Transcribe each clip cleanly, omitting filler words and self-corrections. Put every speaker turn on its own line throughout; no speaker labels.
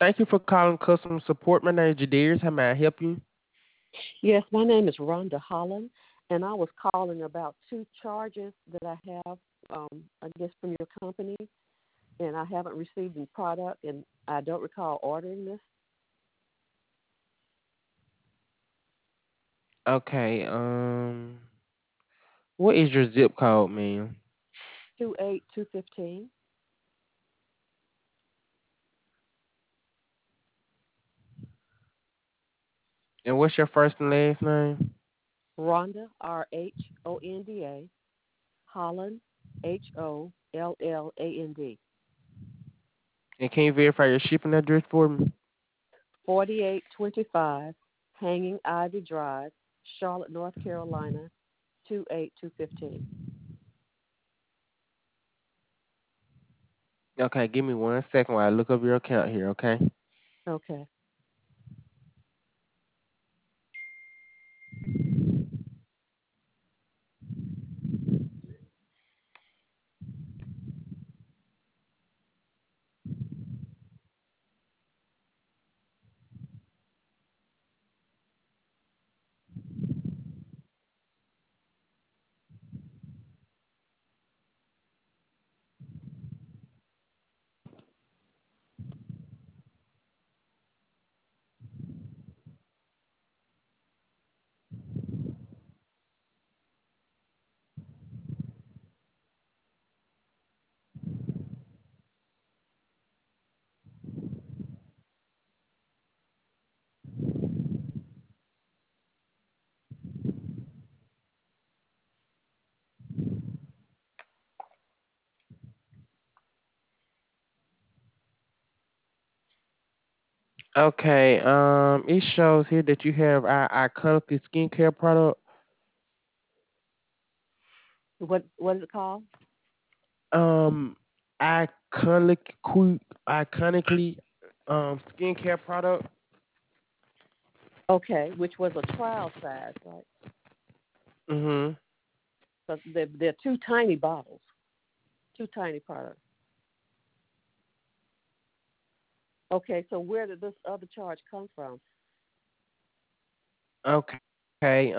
Thank you for calling customer support. My name is Jadarius. How may I help you?
Yes, my name is Rhonda Holland, and I was calling about two charges that I have, I guess, from your company, and I haven't received the product, and I don't recall ordering this.
Okay. What is your zip code, ma'am?
28215.
And what's your first and last name?
Rhonda, Rhonda, Holland, Holland.
And can you verify your shipping address for me?
4825 Hanging Ivy Drive, Charlotte, North Carolina, 28215.
Okay, give me 1 second while I look up your account here. Okay.
Okay.
Okay. It shows here that you have our iconic skincare product.
What is it called?
Um, iconic, iconically, skincare product.
Okay, which was a trial size, right?
Mhm.
So they're two tiny bottles, two tiny products. Okay, so where did this other charge come from?
Okay.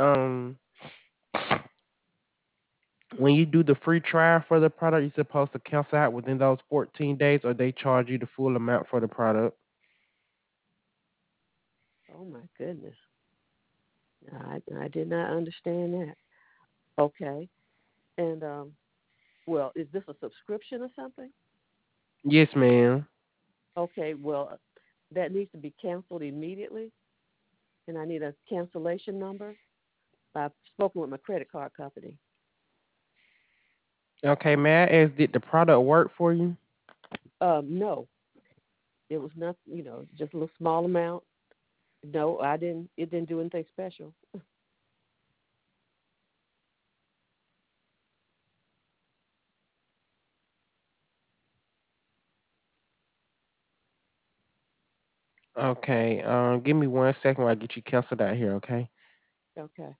When you do the free trial for the product, you're supposed to cancel out within those 14 days, or they charge you the full amount for the product.
Oh my goodness, I did not understand that. Okay, and well, is this a subscription or something?
Yes, ma'am.
Okay, well, that needs to be canceled immediately, and I need a cancellation number. I've spoken with my credit card company.
Okay, may I ask, did the product work for you?
No, it was not, just a little small amount. No, I didn't. It didn't do anything special.
Okay, give me 1 second while I get you canceled out here, okay?
Okay.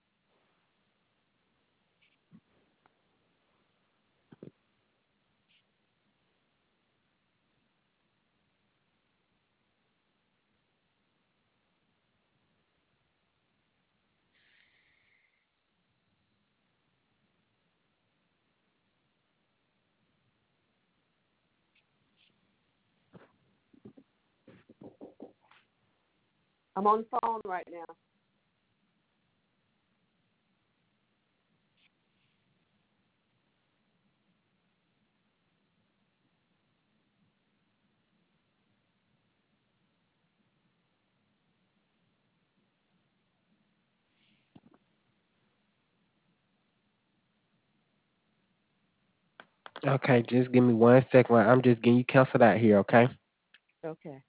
I'm on the phone right now.
Okay, just give me 1 second while I'm just getting you canceled out here, okay?
Okay.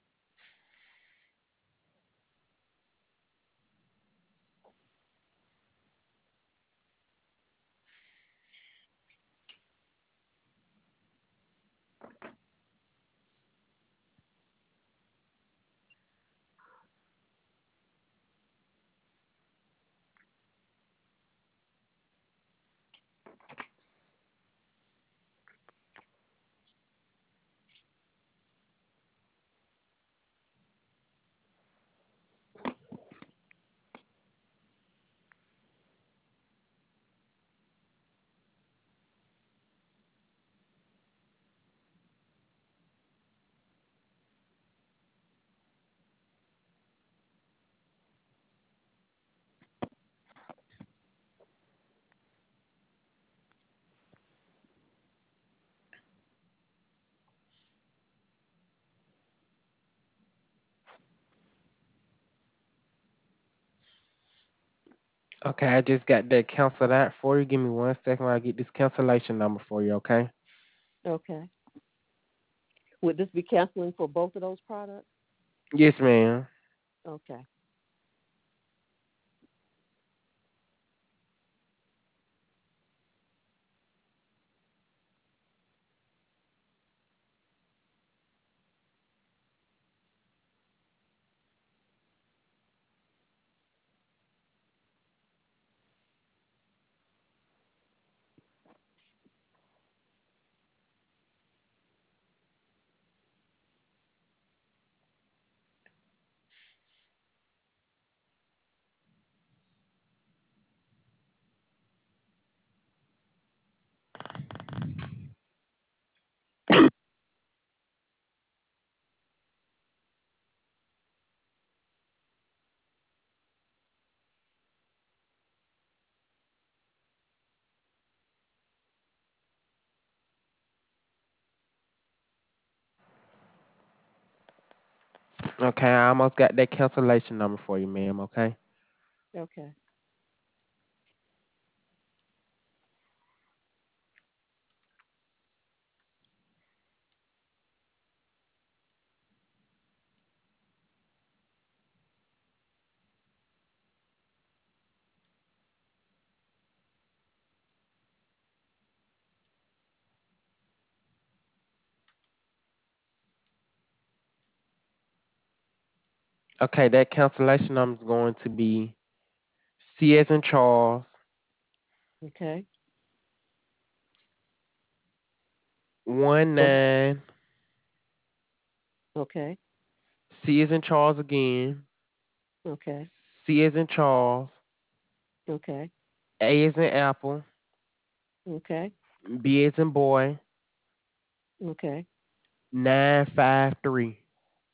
Okay, I just got that cancel that for you. Give me 1 second while I get this cancellation number for you, okay?
Okay. Would this be canceling for both of those products?
Yes, ma'am.
Okay.
Okay, I almost got that cancellation number for you, ma'am, okay?
Okay.
Okay, that cancellation number is going to be C as in Charles,
Okay.
one
Go ahead.
nine,
Okay.
C as in Charles again,
Okay.
C as in Charles,
Okay.
A as in Apple,
Okay.
B as in boy,
Okay.
953.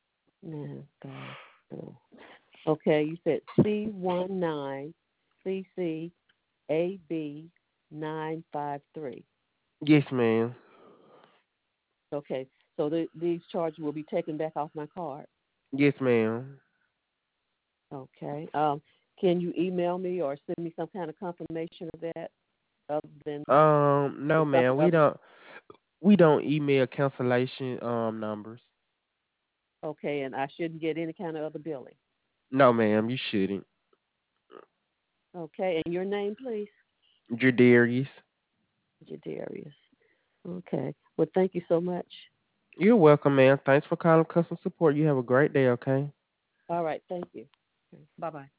954. Okay, you said C19 CC AB 953.
Yes, ma'am.
Okay, so these charges will be taken back off my card.
Yes, ma'am.
Okay. Can you email me or send me some kind of confirmation of that, other than
No,
something
ma'am. We
other?
don't we don't email cancellation numbers.
Okay, and I shouldn't get any kind of other billing.
No, ma'am, you shouldn't.
Okay, and your name, please?
Jadarius.
Jadarius. Okay. Well, thank you so much.
You're welcome, ma'am. Thanks for calling customer support. You have a great day, okay?
All right, thank you. Bye bye.